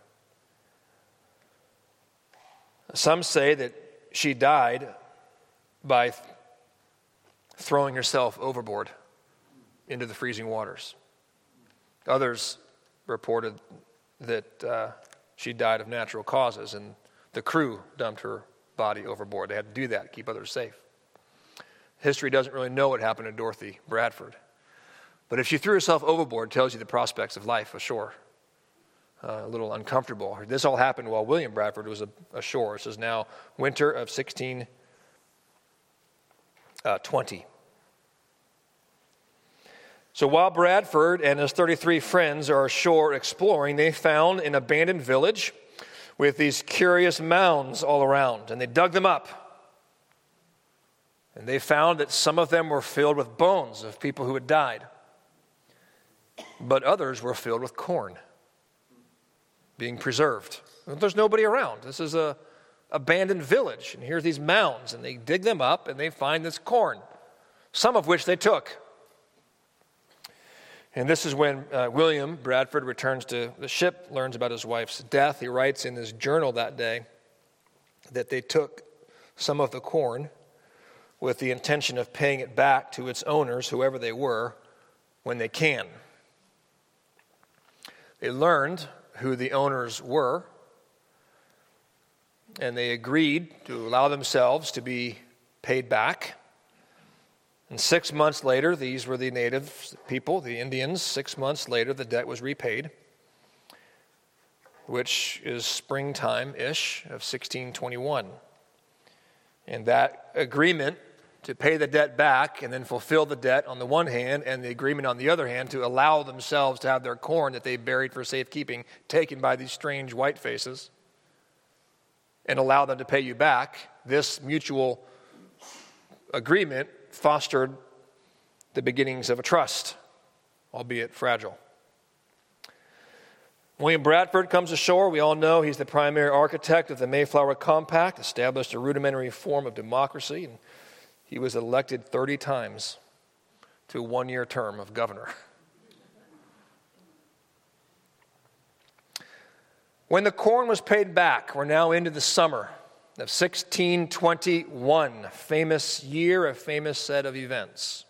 Some say that she died by throwing herself overboard into the freezing waters. Others reported that she died of natural causes, and the crew dumped her body overboard. They had to do that to keep others safe. History doesn't really know what happened to Dorothy Bradford. But if she threw herself overboard, it tells you the prospects of life ashore. A little uncomfortable. This all happened while William Bradford was ashore. This is now winter of 1620. So while Bradford and his 33 friends are ashore exploring, they found an abandoned village with these curious mounds all around, and they dug them up. And they found that some of them were filled with bones of people who had died, but others were filled with corn being preserved. There's nobody around. This is a abandoned village, and here's these mounds, and they dig them up, and they find this corn, some of which they took. And this is when William Bradford returns to the ship, learns about his wife's death. He writes in his journal that day that they took some of the corn with the intention of paying it back to its owners, whoever they were, when they can. They learned who the owners were, and they agreed to allow themselves to be paid back. And 6 months later, these were the native people, the Indians. 6 months later, the debt was repaid, which is springtime-ish of 1621. And that agreement to pay the debt back and then fulfill the debt on the one hand, and the agreement on the other hand to allow themselves to have their corn that they buried for safekeeping taken by these strange white faces and allow them to pay you back, this mutual agreement fostered the beginnings of a trust, albeit fragile. William Bradford comes ashore. We all know he's the primary architect of the Mayflower Compact, established a rudimentary form of democracy, and he was elected 30 times to a one-year term of governor. When the corn was paid back, we're now into the summer of 1621, a famous year, a famous set of events.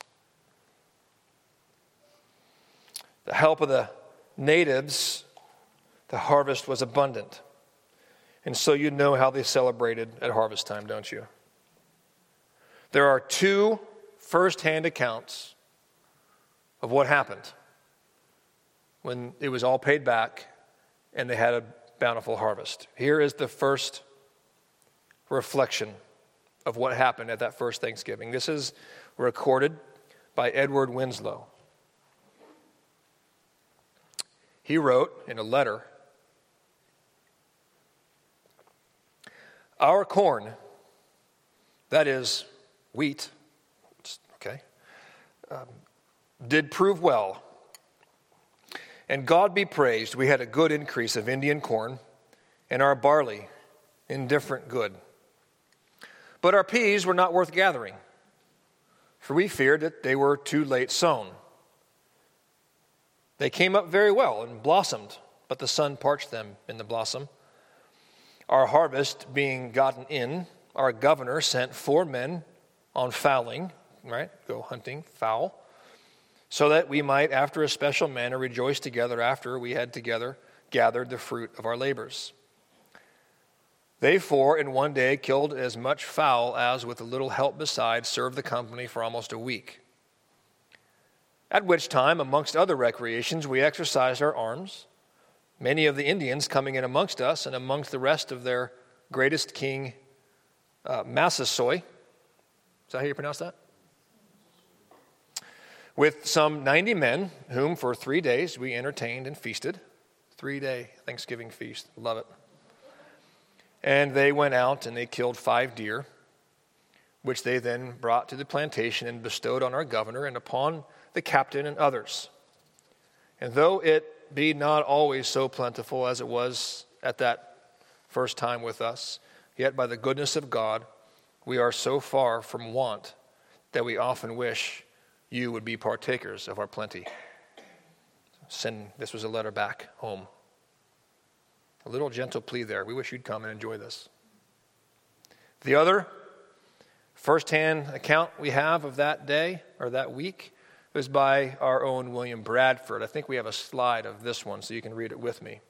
The help of the natives, the harvest was abundant. And so you know how they celebrated at harvest time, don't you? There are two first-hand accounts of what happened when it was all paid back and they had a bountiful harvest. Here is the first reflection of what happened at that first Thanksgiving. This is recorded by Edward Winslow. He wrote in a letter, "Our corn, that is wheat, did prove well. And God be praised, we had a good increase of Indian corn, and our barley indifferent good. But our peas were not worth gathering, for we feared that they were too late sown. They came up very well and blossomed, but the sun parched them in the blossom. Our harvest being gotten in, our governor sent 4 men on fowling," right? Go hunting, fowl, "so that we might, after a special manner, rejoice together after we had together gathered the fruit of our labors. They 4 in one day killed as much fowl as, with a little help beside, served the company for almost a week. At which time, amongst other recreations, we exercised our arms, many of the Indians coming in amongst us, and amongst the rest of their greatest king, Massasoit." Is that how you pronounce that? "With some 90 men, whom for 3 days we entertained and feasted." 3-day Thanksgiving feast. Love it. "And they went out and they killed 5 deer, which they then brought to the plantation and bestowed on our governor and upon the captain and others. And though it be not always so plentiful as it was at that first time with us, yet by the goodness of God, we are so far from want that we often wish you would be partakers of our plenty." This was a letter back home. A little gentle plea there. We wish you'd come and enjoy this. The other first-hand account we have of that day or that week was by our own William Bradford. I think we have a slide of this one so you can read it with me.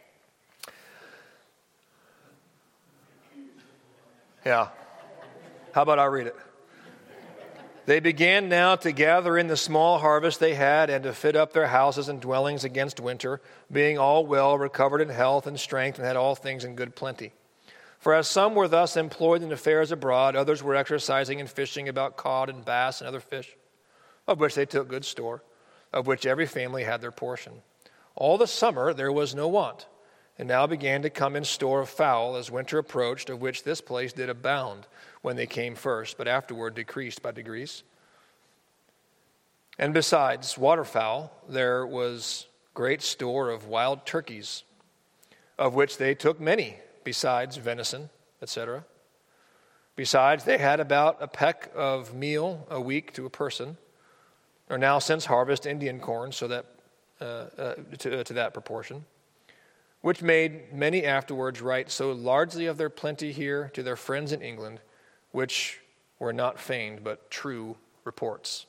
Yeah. How about I read it? "They began now to gather in the small harvest they had and to fit up their houses and dwellings against winter, being all well, recovered in health and strength, and had all things in good plenty. For as some were thus employed in affairs abroad, others were exercising and fishing about cod and bass and other fish, of which they took good store, of which every family had their portion. All the summer there was no want, and now began to come in store of fowl as winter approached, of which this place did abound when they came first, but afterward decreased by degrees. And besides waterfowl, there was great store of wild turkeys, of which they took many, besides venison, etc. Besides, they had about a peck of meal a week to a person, or now since harvest Indian corn, so that to that proportion, which made many afterwards write so largely of their plenty here to their friends in England, which were not feigned but true reports.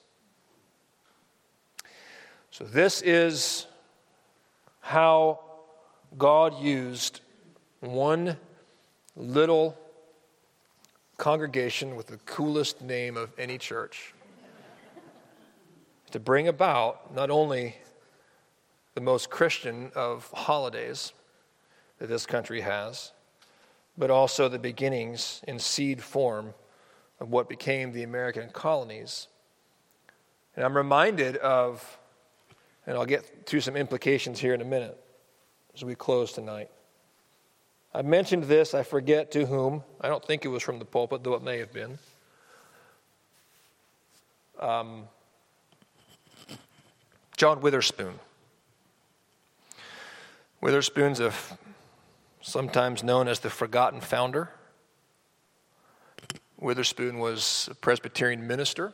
So this is how God used one little congregation with the coolest name of any church to bring about not only the most Christian of holidays that this country has, but also the beginnings in seed form of what became the American colonies. And I'm reminded of, and I'll get to some implications here in a minute as we close tonight. I mentioned this, I forget to whom. I don't think it was from the pulpit, though it may have been. John Witherspoon. Witherspoon's sometimes known as the forgotten founder. Witherspoon was a Presbyterian minister,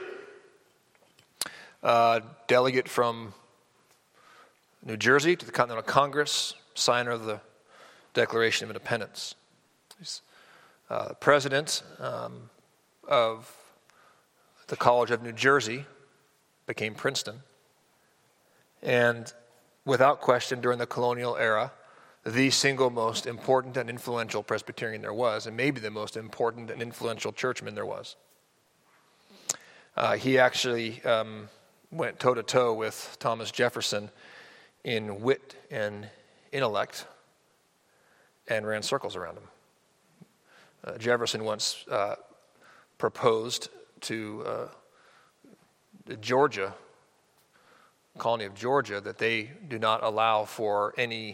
delegate from New Jersey to the Continental Congress, signer of the Declaration of Independence. He's president of the College of New Jersey, became Princeton, and without question during the colonial era, the single most important and influential Presbyterian there was, and maybe the most important and influential churchman there was. He actually went toe-to-toe with Thomas Jefferson in wit and intellect and ran circles around him. Jefferson once proposed to the Georgia, colony of Georgia, that they do not allow for any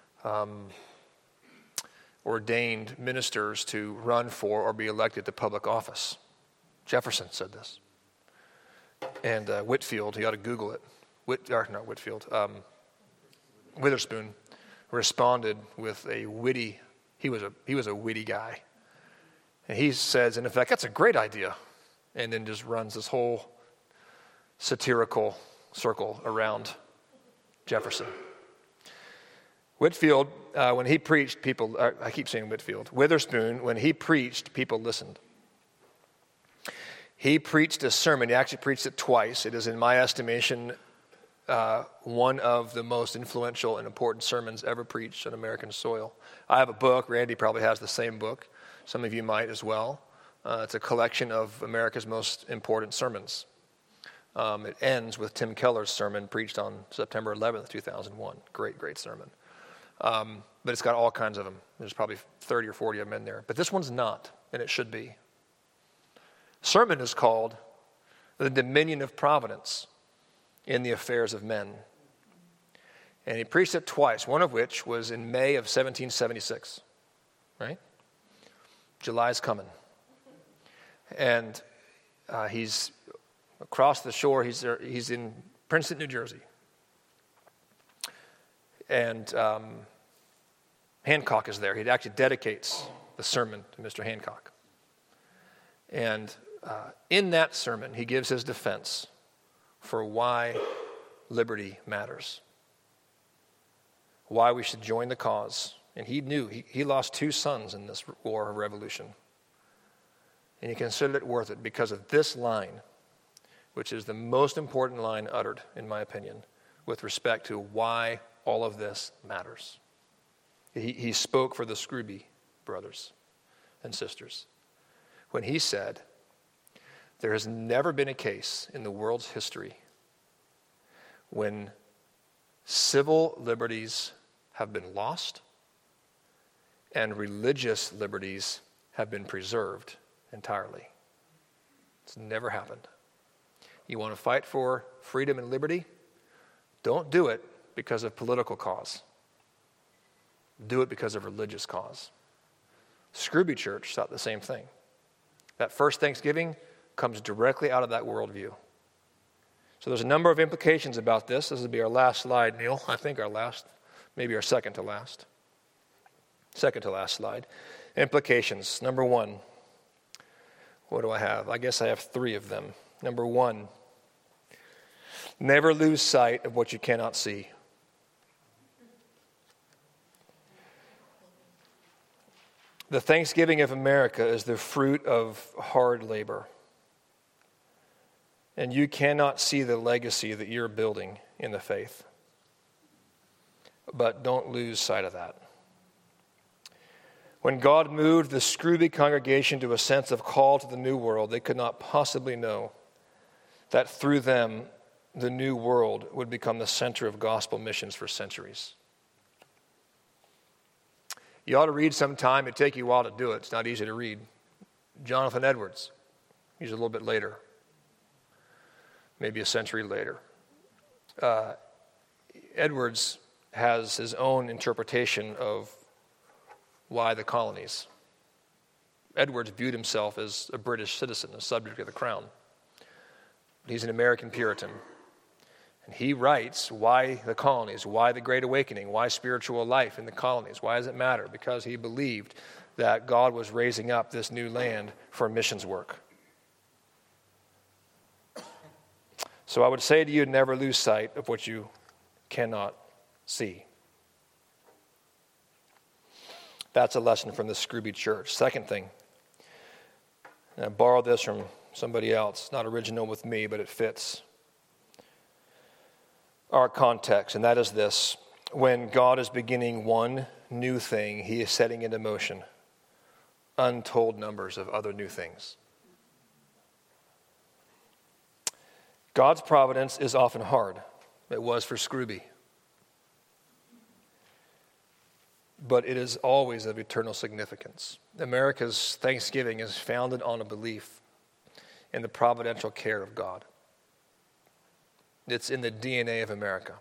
ordained ministers to run for or be elected to public office. Jefferson said this. And Whitfield, you ought to Google it. Witherspoon responded with a witty, he was a witty guy. And he says, in effect, that's a great idea. And then just runs this whole satirical circle around Jefferson. Whitfield, when he preached, people, I keep saying Whitfield, Witherspoon, when he preached, people listened. He preached a sermon. He actually preached it twice. It is, in my estimation, one of the most influential and important sermons ever preached on American soil. I have a book. Randy probably has the same book. Some of you might as well. It's a collection of America's most important sermons. It ends with Tim Keller's sermon preached on September 11th, 2001. Great sermon. But it's got all kinds of them. There's probably 30 or 40 of them in there. But this one's not, and it should be. Sermon is called The Dominion of Providence in the Affairs of Men. And he preached it twice, one of which was in May of 1776, right? July's coming. And he's across the shore. He's in Princeton, New Jersey. And Hancock is there. He actually dedicates the sermon to Mr. Hancock. And in that sermon, he gives his defense for why liberty matters, why we should join the cause. And he knew, he lost 2 sons in this war of revolution. And he considered it worth it because of this line, which is the most important line uttered, in my opinion, with respect to why all of this matters. He spoke for the Scrooby brothers and sisters when he said, there has never been a case in the world's history when civil liberties have been lost and religious liberties have been preserved entirely. It's never happened. You want to fight for freedom and liberty? Don't do it because of political cause. Do it because of religious cause. Scrooby Church thought the same thing. That first Thanksgiving comes directly out of that worldview. So there's a number of implications about this. This will be our last slide, Neil. I think our last, maybe our second to last. Second to last slide. Implications. Number 1. What do I have? I guess I have 3 of them. Number 1. Never lose sight of what you cannot see. The Thanksgiving of America is the fruit of hard labor. And you cannot see the legacy that you're building in the faith. But don't lose sight of that. When God moved the Scrooby congregation to a sense of call to the new world, they could not possibly know that through them, the new world would become the center of gospel missions for centuries. You ought to read sometime. It'd take you a while to do it. It's not easy to read. Jonathan Edwards. He's a little bit later. Maybe a century later. Edwards has his own interpretation of why the colonies. Edwards viewed himself as a British citizen, a subject of the crown. He's an American Puritan. And he writes why the colonies, why the Great Awakening, why spiritual life in the colonies. Why does it matter? Because he believed that God was raising up this new land for missions work. So I would say to you, never lose sight of what you cannot see. That's a lesson from the Scrooby Church. Second thing, and I borrowed this from somebody else, not original with me, but it fits our context, and that is this. When God is beginning one new thing, he is setting into motion untold numbers of other new things. God's providence is often hard. It was for Scrooby. But it is always of eternal significance. America's Thanksgiving is founded on a belief in the providential care of God. It's in the DNA of America.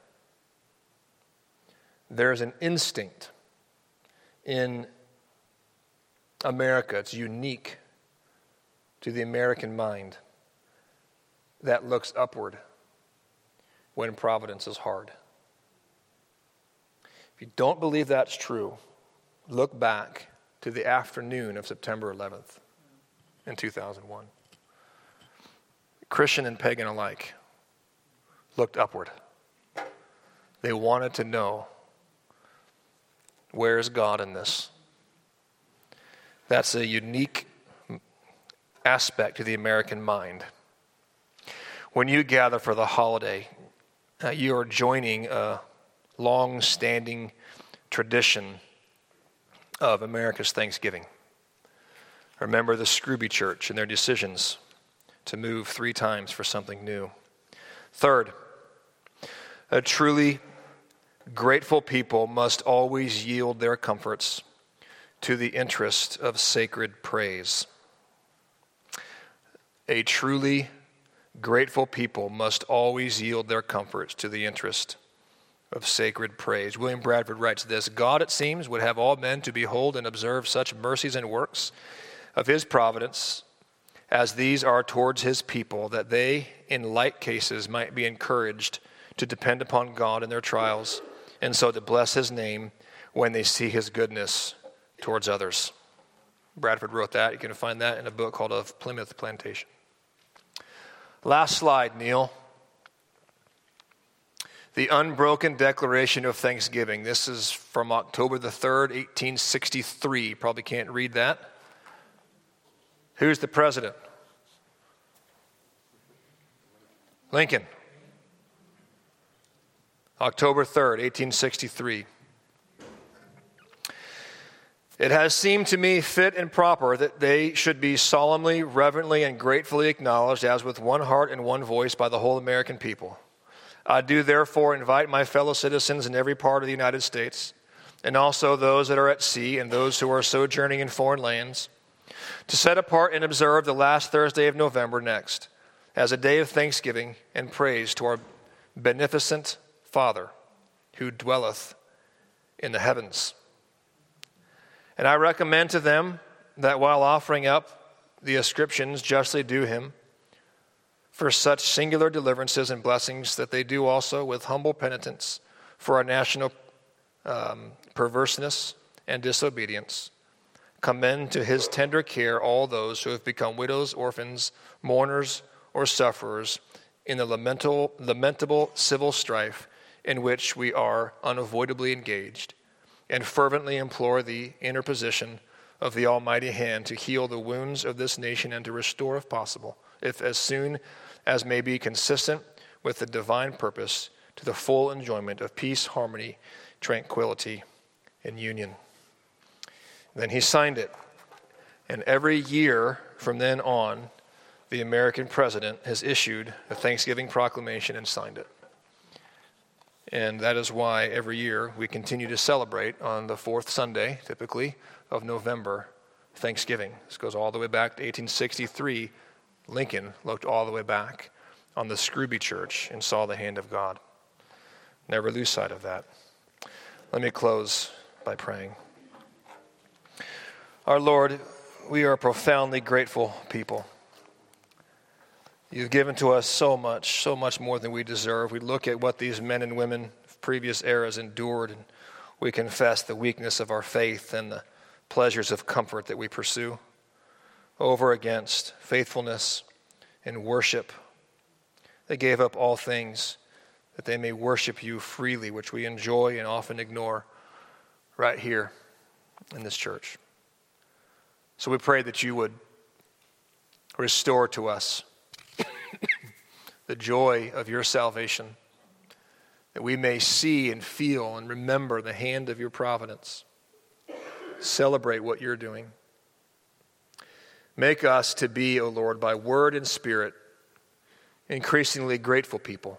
There's an instinct in America, it's unique to the American mind, that looks upward when providence is hard. If you don't believe that's true, look back to the afternoon of September 11th in 2001. Christian and pagan alike looked upward. They wanted to know, where is God in this? That's a unique aspect to the American mind. When you gather for the holiday, you are joining a long-standing tradition of America's Thanksgiving. Remember the Scrooby Church and their decisions to move 3 times for something new. Third, a truly grateful people must always yield their comforts to the interest of sacred praise. A truly grateful people must always yield their comforts to the interest of sacred praise. William Bradford writes this: God, it seems, would have all men to behold and observe such mercies and works of his providence as these are towards his people, that they, in like cases, might be encouraged to depend upon God in their trials, and so to bless his name when they see his goodness towards others. Bradford wrote that. You can find that in a book called Of Plymouth Plantation. Last slide, Neil. The Unbroken Declaration of Thanksgiving. This is from October the 3rd, 1863. Probably can't read that. Who's the president? Lincoln. October 3rd, 1863. It has seemed to me fit and proper that they should be solemnly, reverently, and gratefully acknowledged as with one heart and one voice by the whole American people. I do therefore invite my fellow citizens in every part of the United States, and also those that are at sea and those who are sojourning in foreign lands, to set apart and observe the last Thursday of November next as a day of thanksgiving and praise to our beneficent Father who dwelleth in the heavens. And I recommend to them that while offering up the ascriptions justly due him for such singular deliverances and blessings, that they do also with humble penitence for our national perverseness and disobedience, commend to his tender care all those who have become widows, orphans, mourners, or sufferers in the lamentable civil strife in which we are unavoidably engaged, and fervently implore the interposition of the Almighty hand to heal the wounds of this nation and to restore, if possible, if as soon as may be consistent with the divine purpose, to the full enjoyment of peace, harmony, tranquility, and union. Then he signed it. And every year from then on, the American president has issued a Thanksgiving proclamation and signed it. And that is why every year we continue to celebrate on the fourth Sunday, typically, of November, Thanksgiving. This goes all the way back to 1863. Lincoln looked all the way back on the Scrooby Church and saw the hand of God. Never lose sight of that. Let me close by praying. Our Lord, we are a profoundly grateful people. You've given to us so much more than we deserve. We look at what these men and women of previous eras endured, and we confess the weakness of our faith and the pleasures of comfort that we pursue over against faithfulness and worship. They gave up all things that they may worship you freely, which we enjoy and often ignore right here in this church. So we pray that you would restore to us the joy of your salvation, that we may see and feel and remember the hand of your providence. Celebrate what you're doing. Make us to be, O Lord, by word and spirit, increasingly grateful people.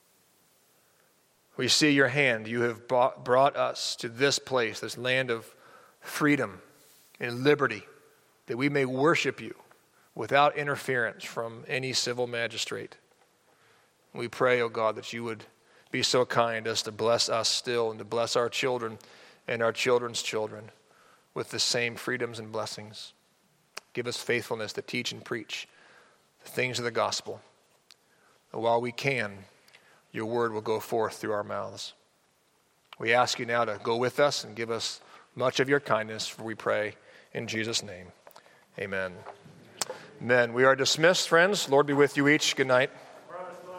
We see your hand. You have brought us to this place, this land of freedom and liberty, that we may worship you without interference from any civil magistrate. We pray, O God, that you would be so kind as to bless us still and to bless our children and our children's children with the same freedoms and blessings. Give us faithfulness to teach and preach the things of the gospel. And while we can, your word will go forth through our mouths. We ask you now to go with us and give us much of your kindness, for we pray in Jesus' name. Amen. Amen. We are dismissed, friends. Lord be with you each. Good night.